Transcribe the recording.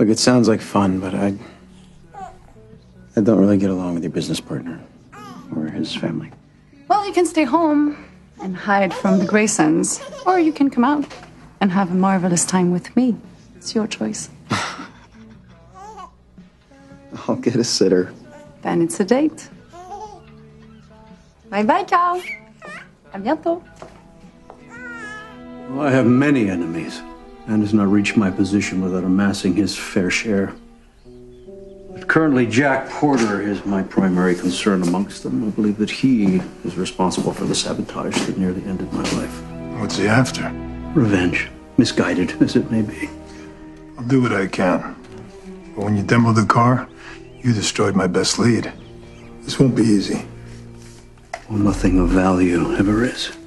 Look, it sounds like fun, but I don't really get along with your business partner or his family. Well, you can stay home and hide from the Graysons, or you can come out and have a marvelous time with me. It's your choice. I'll get a sitter. Then it's a date. Bye-bye, Carl. À bientôt. Well, I have many enemies. Man does not reach my position without amassing his fair share. But currently, Jack Porter is my primary concern amongst them. I believe that he is responsible for the sabotage that nearly ended my life. What's he after? Revenge, misguided as it may be. I'll do what I can. But when you demoed the car, you destroyed my best lead. This won't be easy. Well, nothing of value ever is.